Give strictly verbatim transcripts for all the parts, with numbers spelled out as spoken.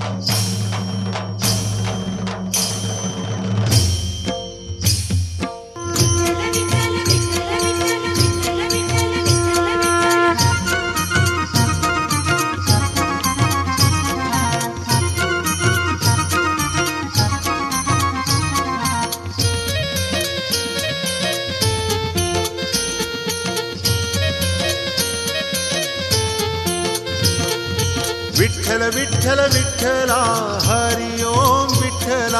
विठ्ठल विठ्ठल विठ्ठला हरि ओम विठ्ठला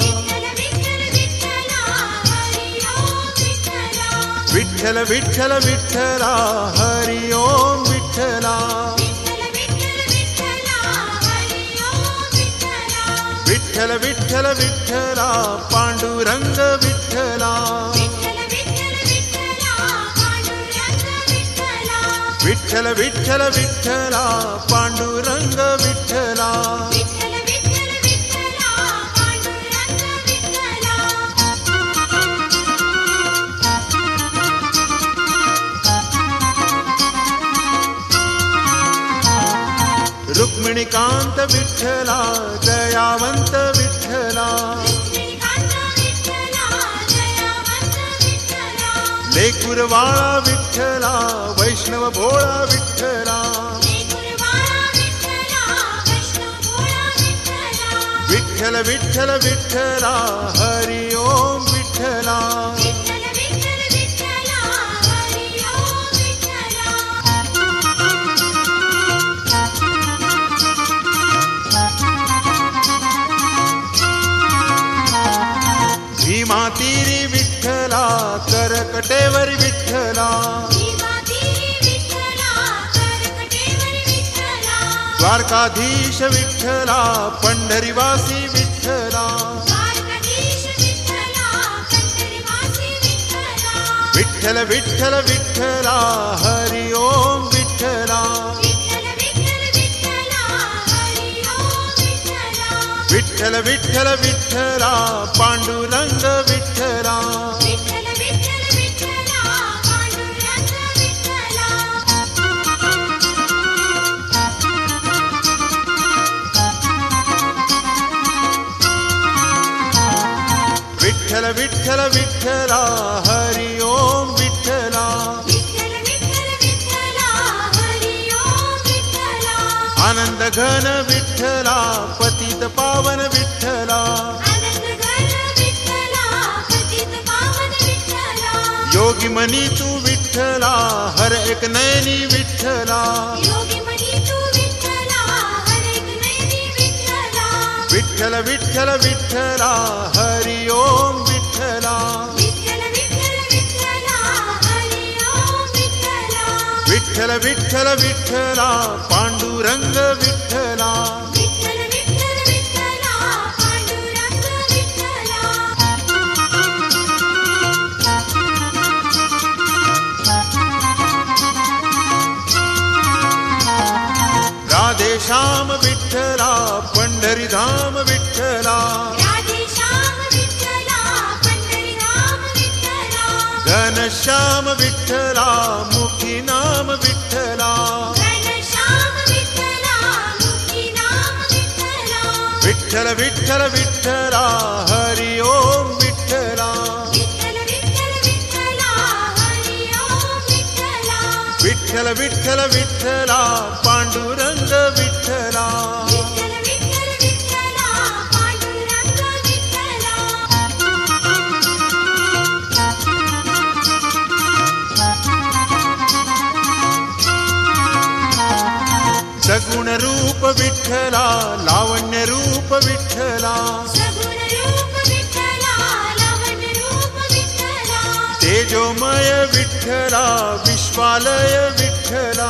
विठ्ठल विठ्ठल विठ्ठला हरि ओम विठ्ठला विठ्ठल विठ्ठल विठ्ठला पांडुरंग विठ्ठला विठ्ठल विठ्ठल विठ्ठला पांडुरंग विठ्ठला रुक्मिणीकांत विठ्ठला दयावंत विठ्ठला लेकुरवाळा विठ्ठला वैष्णव भोळा विठ्ठला विठ्ठल विठ्ठल विठ्ठला हरि ओम विठ्ठला भीमातीरी विठ्ठला करकटेवरी विठ्ठला द्वारकाधीश विठ्ठला पंढरीवासी विठ्ठला विठ्ठल विठ्ठल विठ्ठला हरि ओम विठ्ठला विठ्ठल विठ्ठल विठ्ठला पांडुरंग विठ्ठला विठ्ठल विठ्ठल विठ्ठला हरि ओम विठ्ठला आनंद घन विठ्ठला पतित पावन विठ्ठला योगी मनी तू विठ्ठला हर एक नयनी विठ्ठला विठ्ठल विठ्ठल विठ्ठला हरि ओम विठ्ठला विठ्ठल विठ्ठल विठ्ठला पांडुरंग विठ्ठला राधेश्याम विठ्ठला पंढरीधाम विठ्ठला घनश्याम विठ्ठला मुखी नाम विठ्ठला विठ्ठल विठ्ठल विठ्ठला हरि ओम विठ्ठला विठ्ठल विठ्ठल विठ्ठला पांडुरंग विठ्ठला सगुण रूप विठ्ठला लावण्य रूप विठ्ठला तेजोमय विठ्ठला विश्वालय विठ्ठला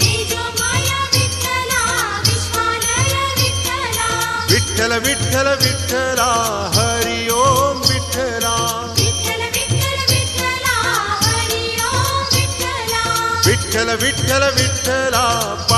विठ्ठल विठ्ठल विठ्ठला हरि ओम विठ्ठला विठ्ठल विठ्ठल विठ्ठला